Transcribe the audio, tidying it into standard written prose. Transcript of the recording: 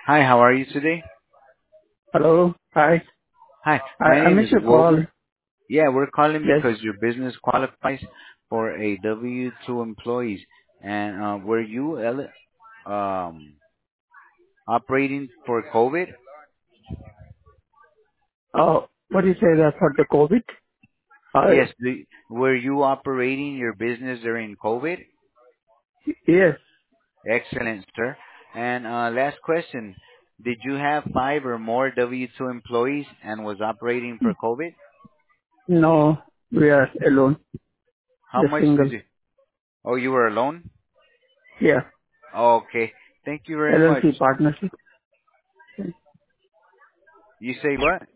Hi, how are you today? Hello. Hi. Hi, my I name is missed your call. Wilmer. Yeah, we're calling Yes. because your business qualifies for a W-2 employees. And were you operating for COVID? What do you say that for the COVID? Yes. Uh, Were you operating your business during COVID? yes. Excellent, sir. And last question. Did you have five or more W-2 employees and was operating for COVID? No, we are alone. How The much did single. you? Oh, you were alone? Yeah. Okay. Thank you very much. LLC partnership. You say what?